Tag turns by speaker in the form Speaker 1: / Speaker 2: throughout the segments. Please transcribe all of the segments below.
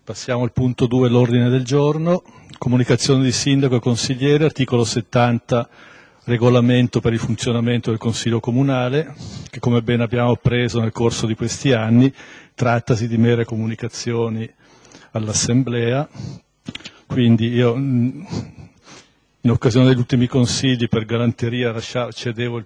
Speaker 1: Passiamo al punto 2, l'ordine del giorno. Comunicazione di sindaco e consigliere, articolo 70, regolamento per il funzionamento del Consiglio Comunale, che come ben abbiamo appreso nel corso di questi anni, trattasi di mere comunicazioni all'Assemblea. Quindi io, in occasione degli ultimi consigli, per galanteria cedevo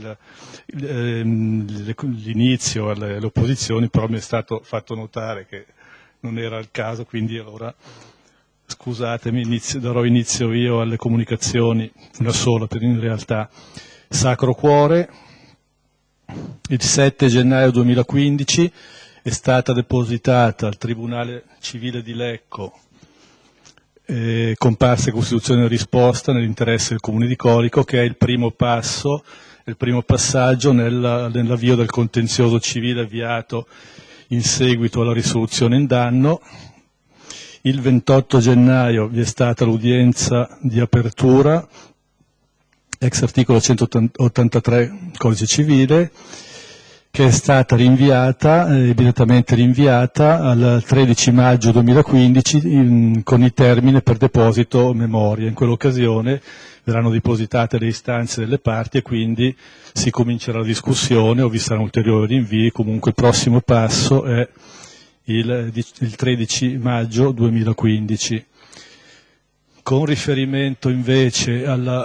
Speaker 1: l'inizio alle opposizioni, però mi è stato fatto notare che non era il caso, quindi allora scusatemi, darò inizio io alle comunicazioni, una sola in realtà. Sacro Cuore, il 7 gennaio 2015 è stata depositata al Tribunale Civile di Lecco comparsa Costituzione e risposta nell'interesse del Comune di Colico, che è il primo passo, il primo passaggio nell'avvio del contenzioso civile avviato in seguito alla risoluzione in danno. Il 28 gennaio vi è stata l'udienza di apertura, ex articolo 183 Codice Civile, che è stata rinviata, immediatamente rinviata al 13 maggio 2015 con il termine per deposito memoria. In quell'occasione verranno depositate le istanze delle parti e quindi si comincerà la discussione o vi saranno ulteriori rinvii. Comunque il prossimo passo è il 13 maggio 2015. Con riferimento invece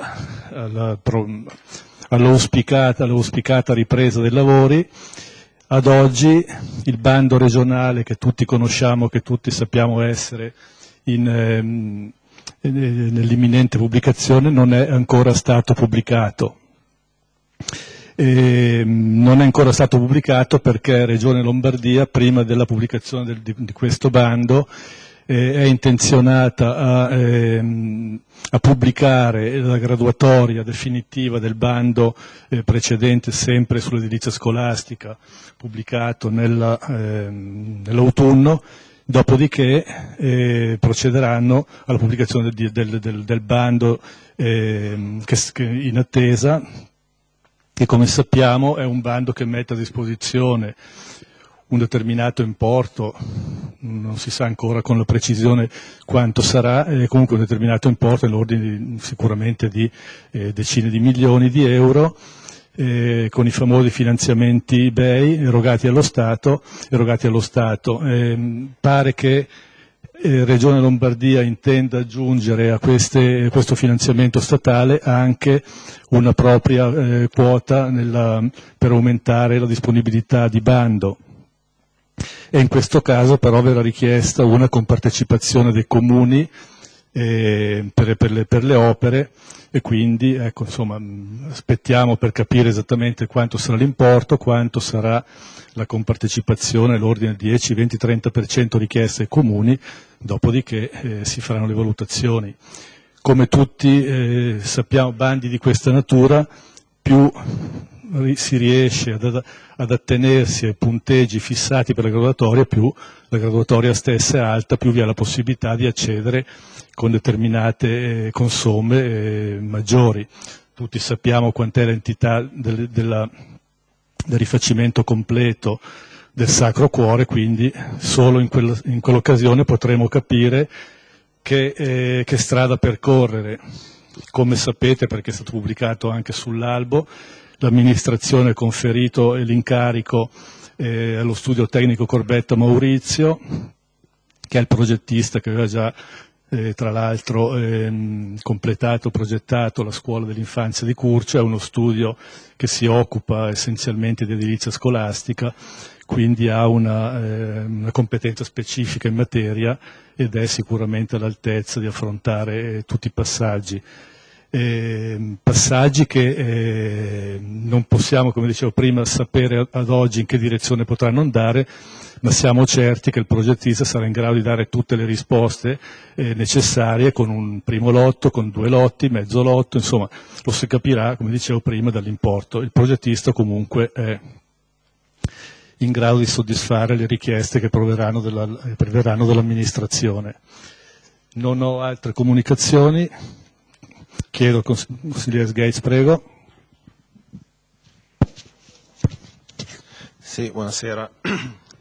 Speaker 1: all'auspicata ripresa dei lavori, ad oggi il bando regionale che tutti conosciamo, che tutti sappiamo essere nell'imminente pubblicazione, non è ancora stato pubblicato. Non è ancora stato pubblicato perché Regione Lombardia, prima della pubblicazione di questo bando, è intenzionata a pubblicare la graduatoria definitiva del bando precedente, sempre sull'edilizia scolastica, pubblicato nell'autunno, dopodiché procederanno alla pubblicazione del bando in attesa, che come sappiamo è un bando che mette a disposizione un determinato importo, non si sa ancora con la precisione quanto sarà, comunque un determinato importo nell'ordine sicuramente di decine di milioni di euro, con i famosi finanziamenti BEI erogati allo Stato. Pare che Regione Lombardia intenda aggiungere a questo finanziamento statale anche una propria quota per aumentare la disponibilità di bando. E in questo caso però verrà richiesta una compartecipazione dei comuni per le opere, e quindi aspettiamo per capire esattamente quanto sarà l'importo, quanto sarà la compartecipazione, l'ordine 10, 20, 30% richieste ai comuni, dopodiché si faranno le valutazioni. Come tutti sappiamo, bandi di questa natura, più si riesce ad attenersi ai punteggi fissati per la graduatoria, più la graduatoria stessa è alta, più vi è la possibilità di accedere con determinate con somme maggiori. Tutti sappiamo quant'è l'entità del rifacimento completo del Sacro Cuore, quindi solo in quell'occasione potremo capire che strada percorrere. Come sapete, perché è stato pubblicato anche sull'albo, l'amministrazione ha conferito l'incarico allo studio tecnico Corbetta Maurizio, che è il progettista che aveva già tra l'altro progettato la scuola dell'infanzia di Curcio. È uno studio che si occupa essenzialmente di edilizia scolastica, quindi ha una competenza specifica in materia ed è sicuramente all'altezza di affrontare tutti i passaggi. Passaggi che non possiamo, come dicevo prima, sapere ad oggi in che direzione potranno andare, ma siamo certi che il progettista sarà in grado di dare tutte le risposte necessarie con un primo lotto, con 2 lotti, mezzo lotto, insomma lo si capirà, come dicevo prima, dall'importo. Il progettista comunque è in grado di soddisfare le richieste che proverranno dall'amministrazione. Non ho altre comunicazioni. Chiedo al consigliere Sgates, prego.
Speaker 2: Sì, buonasera.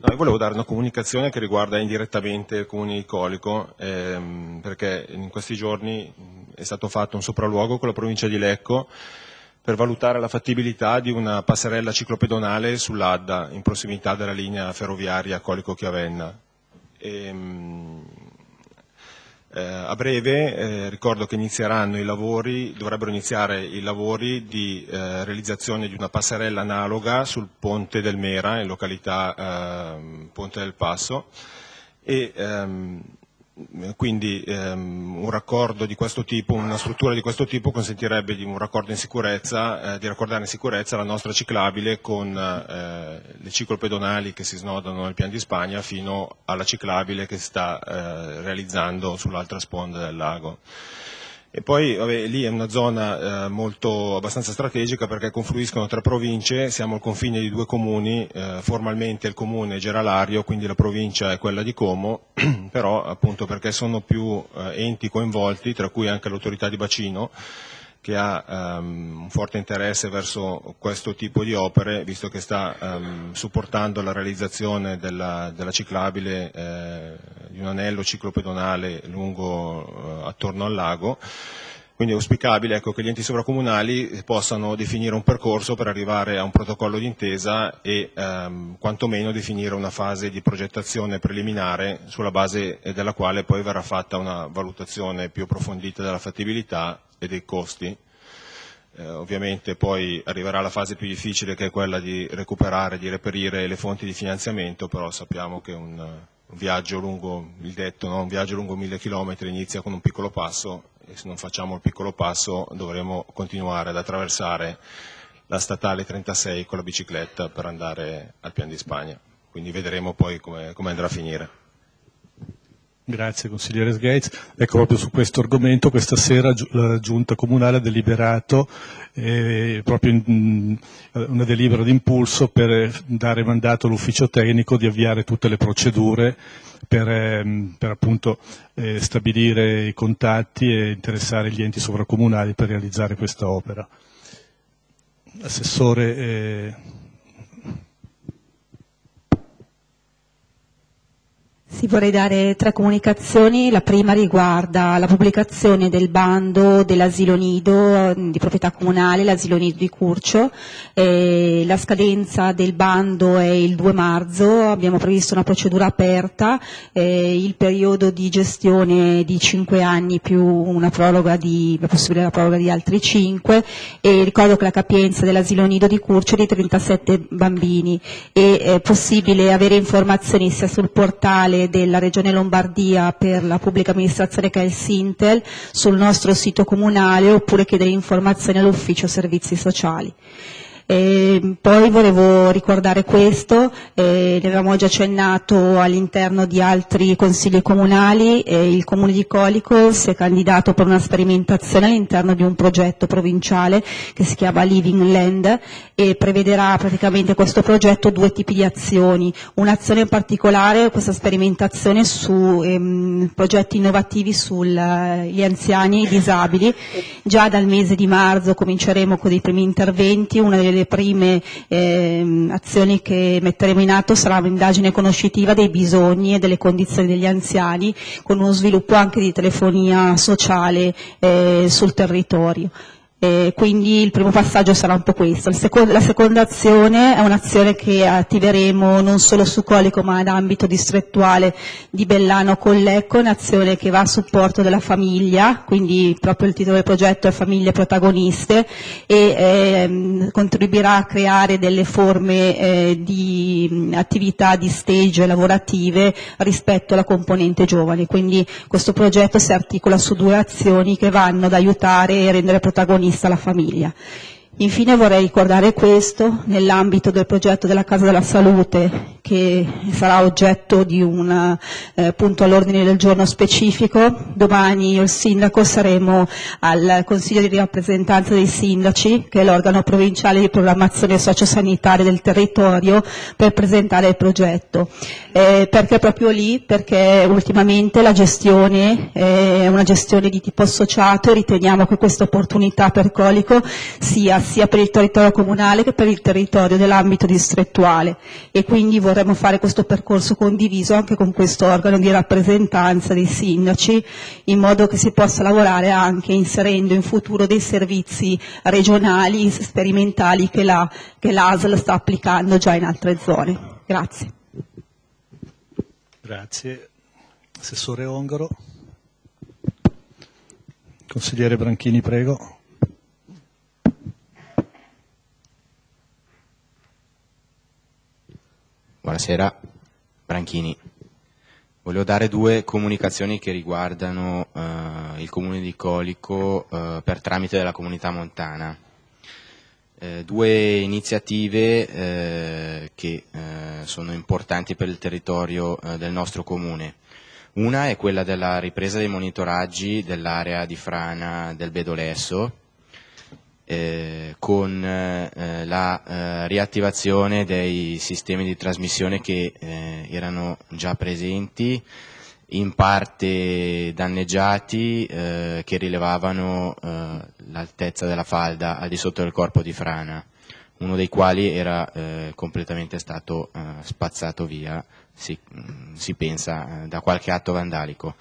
Speaker 2: No, io volevo dare una comunicazione che riguarda indirettamente il comune di Colico, perché in questi giorni è stato fatto un sopralluogo con la provincia di Lecco per valutare la fattibilità di una passerella ciclopedonale sull'Adda, in prossimità della linea ferroviaria Colico-Chiavenna. A breve ricordo che dovrebbero iniziare i lavori di realizzazione di una passerella analoga sul Ponte del Mera, in località Ponte del Passo, e quindi un raccordo di questo tipo, una struttura di questo tipo consentirebbe di un raccordo in sicurezza, di raccordare in sicurezza la nostra ciclabile con le ciclopedonali che si snodano nel Pian di Spagna fino alla ciclabile che si sta realizzando sull'altra sponda del lago. E poi lì è una zona abbastanza strategica perché confluiscono 3 province, siamo al confine di 2 comuni, formalmente il comune è Geralario, quindi la provincia è quella di Como, però appunto perché sono più enti coinvolti, tra cui anche l'autorità di bacino, che ha un forte interesse verso questo tipo di opere, visto che sta supportando la realizzazione della ciclabile di un anello ciclopedonale lungo attorno al lago. Quindi è auspicabile che gli enti sovracomunali possano definire un percorso per arrivare a un protocollo d'intesa e quantomeno definire una fase di progettazione preliminare sulla base della quale poi verrà fatta una valutazione più approfondita della fattibilità e dei costi. Ovviamente poi arriverà la fase più difficile, che è quella di recuperare, di reperire le fonti di finanziamento, però sappiamo che un viaggio lungo, il detto, no? Un viaggio lungo 1000 chilometri inizia con un piccolo passo, e se non facciamo il piccolo passo dovremo continuare ad attraversare la statale 36 con la bicicletta per andare al Pian di Spagna. Quindi vedremo poi come andrà a finire.
Speaker 1: Grazie consigliere Sgates. Ecco, proprio su questo argomento questa sera la Giunta Comunale ha deliberato proprio una delibera d'impulso per dare mandato all'ufficio tecnico di avviare tutte le procedure per appunto stabilire i contatti e interessare gli enti sovracomunali per realizzare questa opera. Assessore.
Speaker 3: Sì, vorrei dare 3 comunicazioni. La prima riguarda la pubblicazione del bando dell'asilo nido di proprietà comunale, l'asilo nido di Curcio. La scadenza del bando è il 2 marzo, abbiamo previsto una procedura aperta, il periodo di gestione di 5 anni più una proroga la possibilità proroga di altri 5, e ricordo che la capienza dell'asilo nido di Curcio è di 37 bambini. È possibile avere informazioni sia sul portale della Regione Lombardia per la pubblica amministrazione, che è il Sintel, sul nostro sito comunale, oppure chiedere informazioni all'ufficio servizi sociali. Poi volevo ricordare questo, ne avevamo già accennato all'interno di altri consigli comunali, il Comune di Colico si è candidato per una sperimentazione all'interno di un progetto provinciale che si chiama Living Land, e prevederà praticamente questo progetto 2 tipi di azioni: un'azione in particolare, questa sperimentazione su progetti innovativi sugli anziani e i disabili. Già dal mese di marzo cominceremo con dei primi interventi. Una delle prime azioni che metteremo in atto sarà un'indagine conoscitiva dei bisogni e delle condizioni degli anziani, con uno sviluppo anche di telefonia sociale sul territorio. Quindi il primo passaggio sarà un po' questo. La seconda azione è un'azione che attiveremo non solo su Colico ma ad ambito distrettuale di Bellano con Lecco, un'azione che va a supporto della famiglia, quindi proprio il titolo del progetto è Famiglie Protagoniste, e contribuirà a creare delle forme di attività di stage lavorative rispetto alla componente giovani. Quindi questo progetto si articola su 2 azioni che vanno ad aiutare e rendere protagonista la famiglia. Infine vorrei ricordare questo, nell'ambito del progetto della Casa della Salute, che sarà oggetto di un punto all'ordine del giorno specifico. Domani io e il Sindaco saremo al Consiglio di rappresentanza dei Sindaci, che è l'organo provinciale di programmazione sociosanitaria del territorio, per presentare il progetto. Perché proprio lì? Perché ultimamente la gestione è una gestione di tipo associato, e riteniamo che questa opportunità per Colico sia per il territorio comunale che per il territorio dell'ambito distrettuale, e quindi vorremmo fare questo percorso condiviso anche con questo organo di rappresentanza dei sindaci, in modo che si possa lavorare anche inserendo in futuro dei servizi regionali sperimentali che l'ASL sta applicando già in altre zone. Grazie.
Speaker 1: Grazie. Assessore Ongaro. Consigliere Branchini, prego.
Speaker 4: Buonasera, Branchini. Volevo dare due comunicazioni che riguardano il Comune di Colico per tramite della Comunità Montana. Due iniziative che sono importanti per il territorio del nostro Comune. Una è quella della ripresa dei monitoraggi dell'area di frana del Bedolesso, con la riattivazione dei sistemi di trasmissione che erano già presenti, in parte danneggiati, che rilevavano l'altezza della falda al di sotto del corpo di frana, uno dei quali era completamente stato spazzato via, si pensa, da qualche atto vandalico.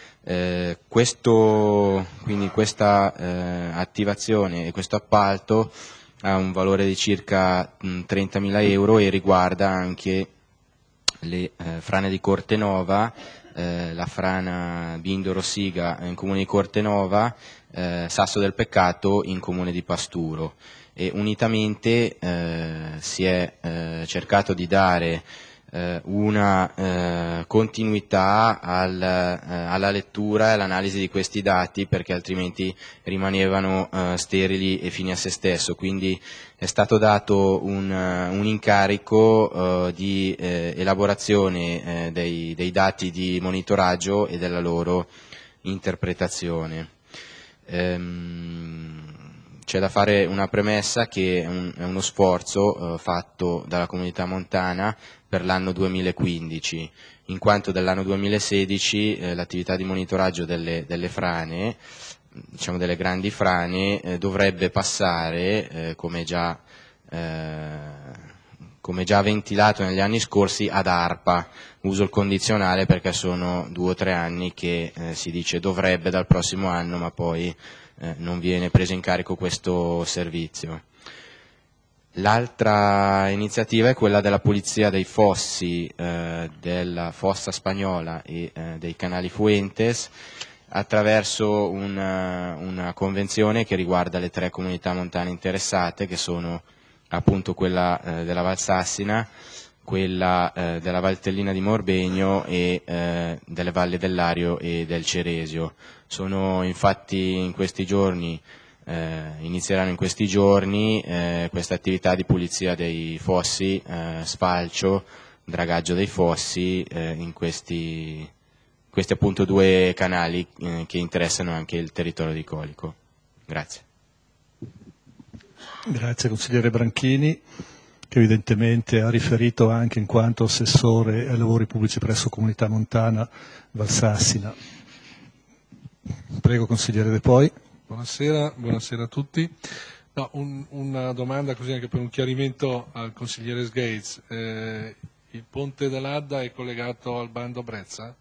Speaker 4: Quindi questa attivazione e questo appalto ha un valore di circa 30.000 euro e riguarda anche le frane di Cortenova, la frana Bindo-Rossiga in comune di Cortenova, Sasso del Peccato in comune di Pasturo, e unitamente si è cercato di dare una continuità alla lettura e all'analisi di questi dati, perché altrimenti rimanevano sterili e fini a se stesso. Quindi è stato dato un incarico di elaborazione dei dati di monitoraggio e della loro interpretazione. C'è da fare una premessa che è uno sforzo fatto dalla Comunità Montana per l'anno 2015, in quanto dall'anno 2016 l'attività di monitoraggio delle frane, diciamo delle grandi frane, dovrebbe passare, come già ventilato negli anni scorsi, ad ARPA. Uso il condizionale perché sono 2 o 3 anni che si dice dovrebbe dal prossimo anno, ma poi non viene preso in carico questo servizio. L'altra iniziativa è quella della pulizia dei fossi, della fossa spagnola e dei canali Fuentes, attraverso una convenzione che riguarda le 3 comunità montane interessate, che sono appunto quella della Valsassina, quella della Valtellina di Morbegno e delle Valli del Lario e del Ceresio. Sono infatti in questi giorni, inizieranno in questi giorni queste attività di pulizia dei fossi, sfalcio, dragaggio dei fossi in questi appunto 2 canali che interessano anche il territorio di Colico. Grazie.
Speaker 1: Grazie consigliere Branchini, che evidentemente ha riferito anche in quanto assessore ai lavori pubblici presso Comunità Montana Valsassina. Prego consigliere De Poi.
Speaker 5: Buonasera a tutti. No, una domanda così anche per un chiarimento al consigliere Sgates. Il ponte dell'Adda è collegato al bando Brezza?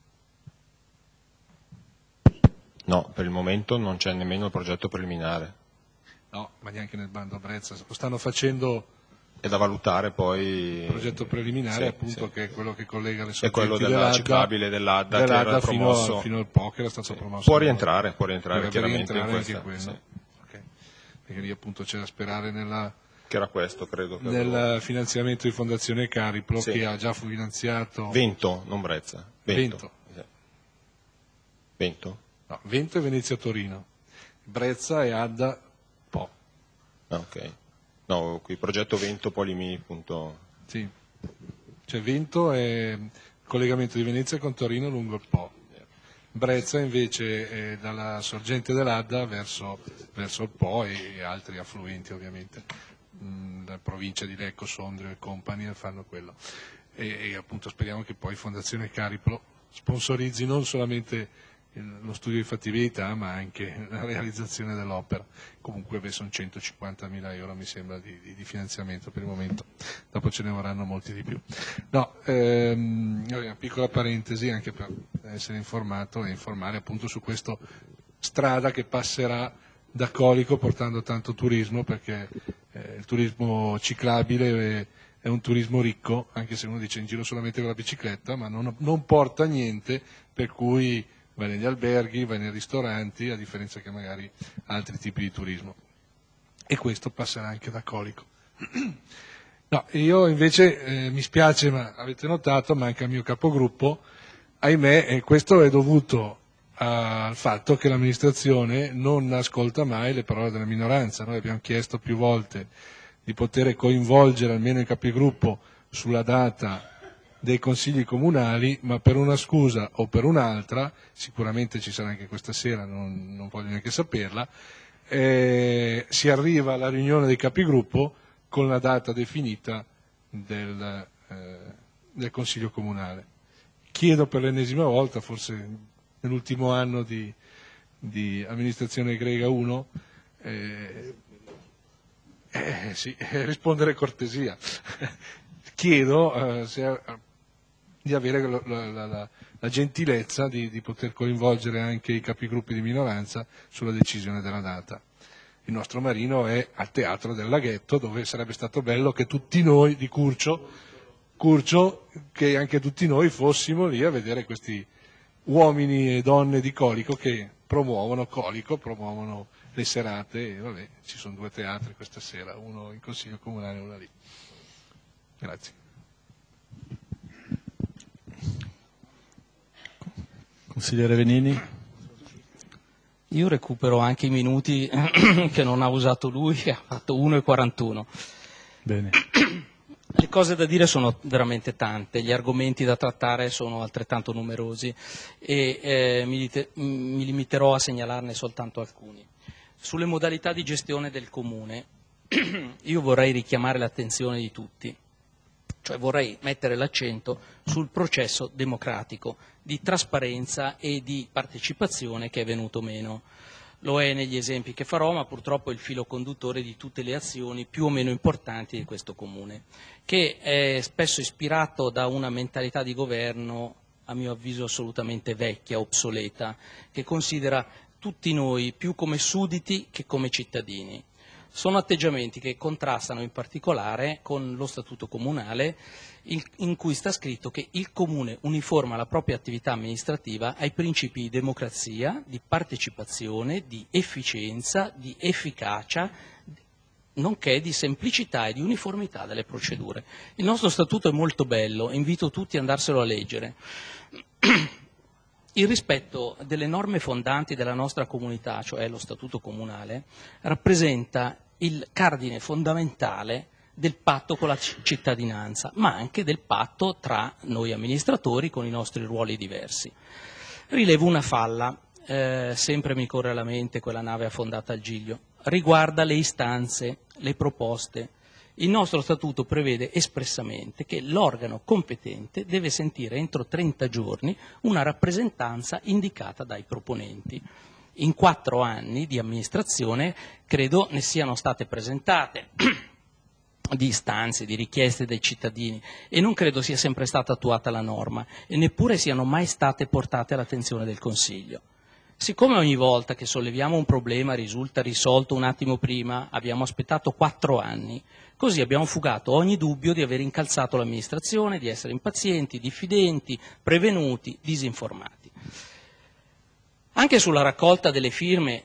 Speaker 2: No, per il momento non c'è nemmeno il progetto preliminare.
Speaker 5: No, ma neanche nel bando Brezza. Lo stanno facendo.
Speaker 2: È da valutare poi.
Speaker 5: Il progetto preliminare,
Speaker 2: sì,
Speaker 5: appunto, sì, che è quello che collega le sorgenti
Speaker 2: è quello della ciclabile dell'Adda che era promosso
Speaker 5: fino al Po, che era stato promosso.
Speaker 2: Può rientrare chiaramente in questa.
Speaker 5: Sì. Okay. Perché lì appunto c'è da sperare
Speaker 2: che era questo, credo.
Speaker 5: Nel finanziamento di Fondazione Cariplo,
Speaker 2: sì,
Speaker 5: che ha già finanziato.
Speaker 2: Vento, non Brezza. Vento.
Speaker 5: Sì.
Speaker 2: Vento?
Speaker 5: No, Vento e Venezia Torino. Brezza e Adda Po.
Speaker 2: Ah, ok. No, qui progetto Vento Polimi.
Speaker 5: Sì, cioè Vento è il collegamento di Venezia con Torino lungo il Po. Brezza invece è dalla sorgente dell'Adda verso il Po e altri affluenti ovviamente. La provincia di Lecco, Sondrio e Compagni fanno quello. E appunto speriamo che poi Fondazione Cariplo sponsorizzi non solamente lo studio di fattibilità ma anche la realizzazione dell'opera. Comunque sono 150.000 euro mi sembra di finanziamento per il momento, dopo ce ne vorranno molti di più. No, una piccola parentesi anche per essere informato e informare appunto su questa strada che passerà da Colico portando tanto turismo, perché il turismo ciclabile è un turismo ricco, anche se uno dice in giro solamente con la bicicletta, ma non porta niente, per cui vai negli alberghi, vai nei ristoranti, a differenza che magari altri tipi di turismo. E questo passerà anche da Colico. No, io invece mi spiace, ma avete notato, manca il mio capogruppo, ahimè, e questo è dovuto al fatto che l'amministrazione non ascolta mai le parole della minoranza. Noi abbiamo chiesto più volte di poter coinvolgere almeno i capigruppo sulla data dei consigli comunali, ma per una scusa o per un'altra, sicuramente ci sarà anche questa sera, non voglio neanche saperla, si arriva alla riunione dei capigruppo con la data definita del consiglio comunale. Chiedo per l'ennesima volta, forse nell'ultimo anno di amministrazione Grega 1, rispondere cortesia. Chiedo di avere la gentilezza di poter coinvolgere anche i capigruppi di minoranza sulla decisione della data. Il nostro Marino è al Teatro del Laghetto, dove sarebbe stato bello che tutti noi di Curcio, che anche tutti noi fossimo lì a vedere questi uomini e donne di Colico che promuovono Colico, promuovono le serate, e vabbè, ci sono 2 teatri questa sera, uno in Consiglio Comunale e uno lì. Grazie.
Speaker 1: Consigliere Venini.
Speaker 6: Io recupero anche i minuti che non ha usato lui, che ha fatto 1,41.
Speaker 1: Bene.
Speaker 6: Le cose da dire sono veramente tante, gli argomenti da trattare sono altrettanto numerosi e mi limiterò a segnalarne soltanto alcuni. Sulle modalità di gestione del Comune io vorrei richiamare l'attenzione di tutti, cioè vorrei mettere l'accento sul processo democratico di trasparenza e di partecipazione che è venuto meno. Lo è negli esempi che farò, ma purtroppo è il filo conduttore di tutte le azioni più o meno importanti di questo Comune, che è spesso ispirato da una mentalità di governo, a mio avviso assolutamente vecchia, obsoleta, che considera tutti noi più come sudditi che come cittadini. Sono atteggiamenti che contrastano in particolare con lo Statuto Comunale, in cui sta scritto che il Comune uniforma la propria attività amministrativa ai principi di democrazia, di partecipazione, di efficienza, di efficacia, nonché di semplicità e di uniformità delle procedure. Il nostro Statuto è molto bello, invito tutti ad andarselo a leggere. Il rispetto delle norme fondanti della nostra comunità, cioè lo Statuto Comunale, rappresenta il cardine fondamentale del patto con la cittadinanza, ma anche del patto tra noi amministratori con i nostri ruoli diversi. Rilevo una falla, sempre mi corre alla mente quella nave affondata al Giglio, riguarda le istanze, le proposte. Il nostro Statuto prevede espressamente che l'organo competente deve sentire entro 30 giorni una rappresentanza indicata dai proponenti. In 4 anni di amministrazione credo ne siano state presentate di istanze, di richieste dei cittadini e non credo sia sempre stata attuata la norma e neppure siano mai state portate all'attenzione del Consiglio. Siccome ogni volta che solleviamo un problema risulta risolto un attimo prima, abbiamo aspettato 4 anni, così abbiamo fugato ogni dubbio di aver incalzato l'amministrazione, di essere impazienti, diffidenti, prevenuti, disinformati. Anche sulla raccolta delle firme,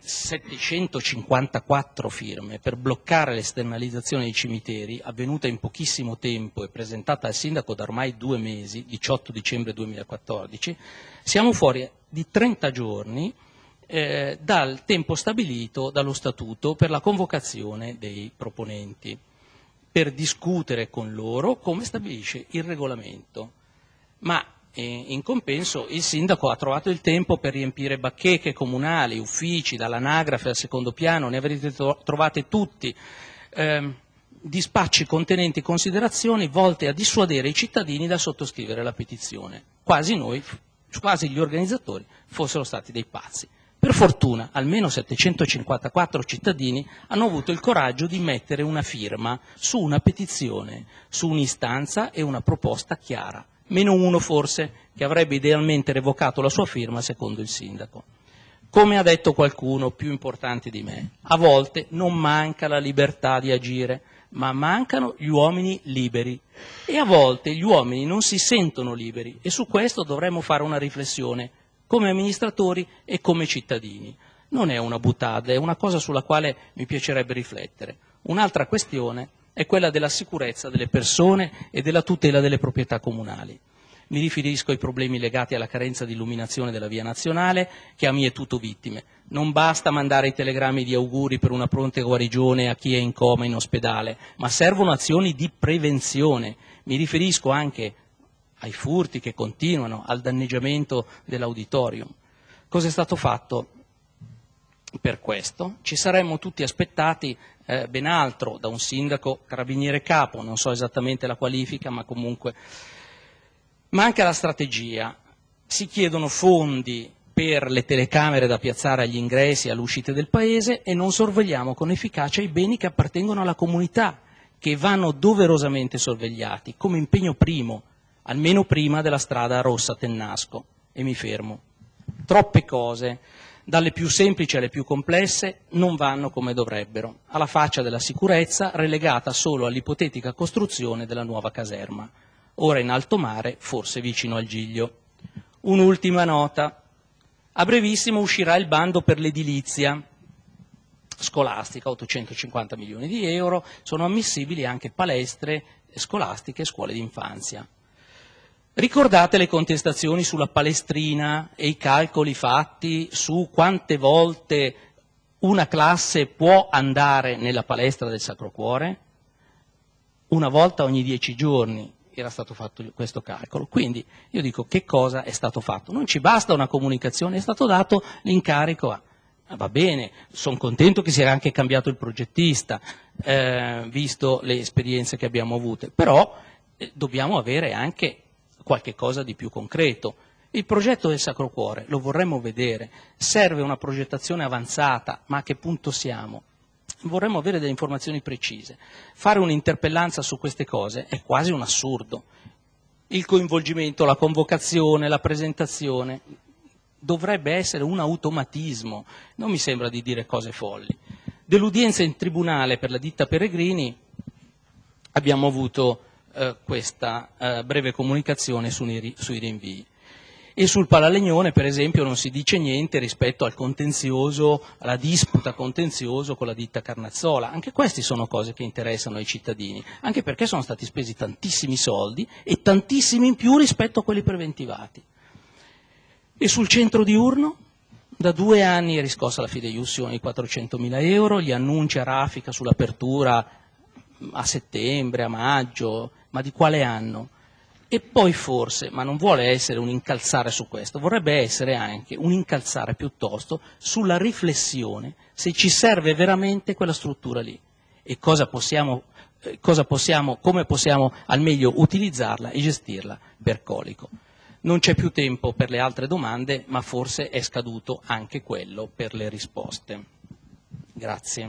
Speaker 6: 754 firme per bloccare l'esternalizzazione dei cimiteri, avvenuta in pochissimo tempo e presentata al sindaco da ormai 2 mesi, 18 dicembre 2014, siamo fuori di 30 giorni dal tempo stabilito dallo Statuto per la convocazione dei proponenti, per discutere con loro come stabilisce il regolamento. Ma in compenso il sindaco ha trovato il tempo per riempire bacheche comunali, uffici, dall'anagrafe al secondo piano, ne avrete trovate tutti, dispacci contenenti considerazioni volte a dissuadere i cittadini dal sottoscrivere la petizione. Quasi noi quasi gli organizzatori fossero stati dei pazzi. Per fortuna almeno 754 cittadini hanno avuto il coraggio di mettere una firma su una petizione, su un'istanza e una proposta chiara, meno uno forse che avrebbe idealmente revocato la sua firma secondo il sindaco. Come ha detto qualcuno più importante di me, a volte non manca la libertà di agire, ma mancano gli uomini liberi e a volte gli uomini non si sentono liberi e su questo dovremmo fare una riflessione come amministratori e come cittadini. Non è una boutade, è una cosa sulla quale mi piacerebbe riflettere. Un'altra questione è quella della sicurezza delle persone e della tutela delle proprietà comunali. Mi riferisco ai problemi legati alla carenza di illuminazione della via nazionale, che a mietuto vittime. Non basta mandare i telegrammi di auguri per una pronta guarigione a chi è in coma in ospedale, ma servono azioni di prevenzione. Mi riferisco anche ai furti che continuano, al danneggiamento dell'auditorium. Cosa è stato fatto per questo? Ci saremmo tutti aspettati ben altro da un sindaco carabiniere capo, non so esattamente la qualifica, ma comunque manca la strategia. Si chiedono fondi per le telecamere da piazzare agli ingressi e alle uscite del paese e non sorvegliamo con efficacia i beni che appartengono alla comunità, che vanno doverosamente sorvegliati come impegno primo, almeno prima della strada rossa Tennasco. E mi fermo. Troppe cose, dalle più semplici alle più complesse, non vanno come dovrebbero, alla faccia della sicurezza relegata solo all'ipotetica costruzione della nuova caserma, ora in alto mare, forse vicino al Giglio. Un'ultima nota. A brevissimo uscirà il bando per l'edilizia scolastica, 850 milioni di euro, sono ammissibili anche palestre scolastiche e scuole d'infanzia. Ricordate le contestazioni sulla palestrina e i calcoli fatti su quante volte una classe può andare nella palestra del Sacro Cuore? Una volta ogni 10 giorni era stato fatto questo calcolo. Quindi io dico, che cosa è stato fatto? Non ci basta una comunicazione, è stato dato l'incarico a... Va bene, sono contento che sia anche cambiato il progettista, visto le esperienze che abbiamo avute, però dobbiamo avere anche qualche cosa di più concreto. Il progetto del Sacro Cuore lo vorremmo vedere, serve una progettazione avanzata, ma a che punto siamo? Vorremmo avere delle informazioni precise. Fare un'interpellanza su queste cose è quasi un assurdo. Il coinvolgimento, la convocazione, la presentazione dovrebbe essere un automatismo, non mi sembra di dire cose folli. Dell'udienza in tribunale per la ditta Peregrini abbiamo avuto questa breve comunicazione sui rinvii. E sul Palalegnone, per esempio, non si dice niente rispetto al contenzioso, alla disputa contenzioso con la ditta Carnazzola. Anche queste sono cose che interessano ai cittadini, anche perché sono stati spesi tantissimi soldi e tantissimi in più rispetto a quelli preventivati. E sul centro diurno? Da 2 anni è riscossa la fideiussione di 400.000 euro, gli annunci a raffica sull'apertura a settembre, a maggio, ma di quale anno? E poi forse, ma non vuole essere un incalzare su questo, vorrebbe essere anche un incalzare piuttosto sulla riflessione se ci serve veramente quella struttura lì e come possiamo al meglio utilizzarla e gestirla per Colico. Non c'è più tempo per le altre domande, ma forse è scaduto anche quello per le risposte. Grazie.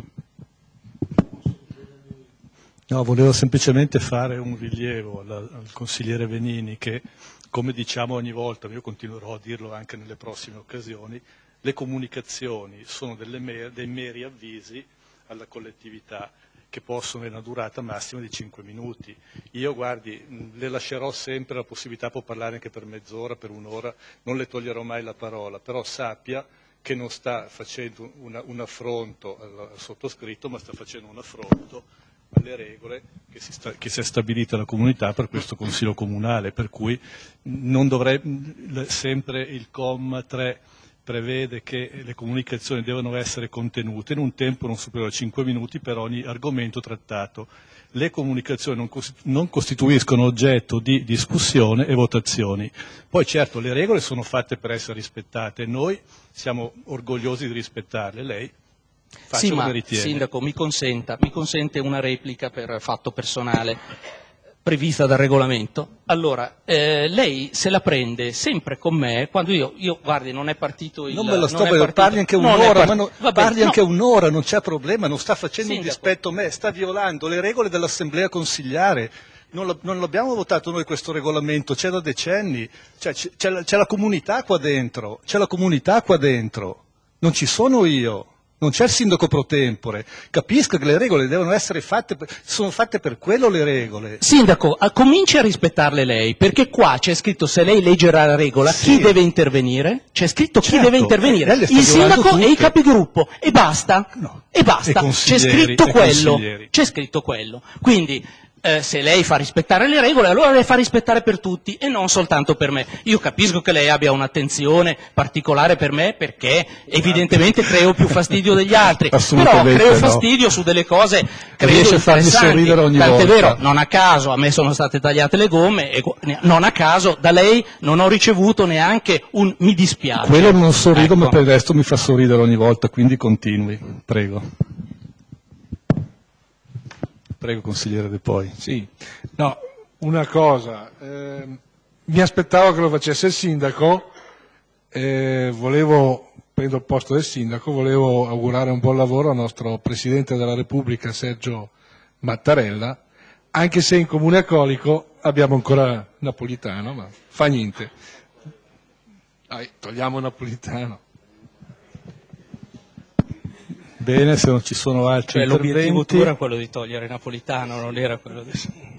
Speaker 1: No, volevo semplicemente fare un rilievo al consigliere Venini che, come diciamo ogni volta, io continuerò a dirlo anche nelle prossime occasioni, le comunicazioni sono dei meri avvisi alla collettività che possono avere una durata massima di 5 minuti. Io, guardi, le lascerò sempre la possibilità, può parlare anche per mezz'ora, per un'ora, non le toglierò mai la parola, però sappia che non sta facendo un affronto al sottoscritto, ma sta facendo un affronto alle regole che si è stabilita la comunità per questo Consiglio Comunale, per cui non dovrebbe, sempre il comma 3 prevede che le comunicazioni devono essere contenute in un tempo non superiore a 5 minuti per ogni argomento trattato. Le comunicazioni non costituiscono oggetto di discussione e votazioni. Poi certo le regole sono fatte per essere rispettate e noi siamo orgogliosi di rispettarle. Lei
Speaker 6: sì, ma Sindaco, mi consente una replica per fatto personale. prevista dal regolamento, allora lei se la prende sempre con me quando io guardi, non è partito il...
Speaker 1: Non me lo sto, parli anche un'ora, parli anche un'ora, non c'è problema, non sta facendo un dispetto a me, sta violando le regole dell'assemblea consigliare. Non l'abbiamo votato noi questo regolamento, c'è da decenni, c'è la comunità qua dentro, non ci sono io. Non c'è il sindaco pro tempore, capisco che le regole devono essere fatte, sono fatte per quello le regole.
Speaker 6: Sindaco, cominci a rispettarle lei, perché qua c'è scritto, se lei leggerà la regola, chi deve intervenire? C'è scritto chi deve intervenire, il sindaco e i capigruppo, e basta,
Speaker 1: no.
Speaker 6: E basta, c'è scritto quello, quindi... se lei fa rispettare le regole, allora le fa rispettare per tutti e non soltanto per me. Io capisco che lei abbia un'attenzione particolare per me perché evidentemente creo più fastidio degli altri, però creo fastidio su delle cose credo interessanti. Tant'è vero, non a caso a me sono state tagliate le gomme e non a caso da lei non ho ricevuto neanche un mi dispiace.
Speaker 1: Quello non sorrido, ma per il resto mi fa sorridere ogni volta, quindi continui, prego. Prego, consigliere De Poi.
Speaker 5: Sì, no, una cosa, mi aspettavo che lo facesse il sindaco, prendo il posto del sindaco, volevo augurare un buon lavoro al nostro Presidente della Repubblica Sergio Mattarella, anche se in Comune Acolico abbiamo ancora Napolitano, ma fa niente. Dai, togliamo Napolitano.
Speaker 1: Bene, se non ci sono altri interventi...
Speaker 6: L'obiettivo tuo era quello di togliere Napolitano, non era quello di...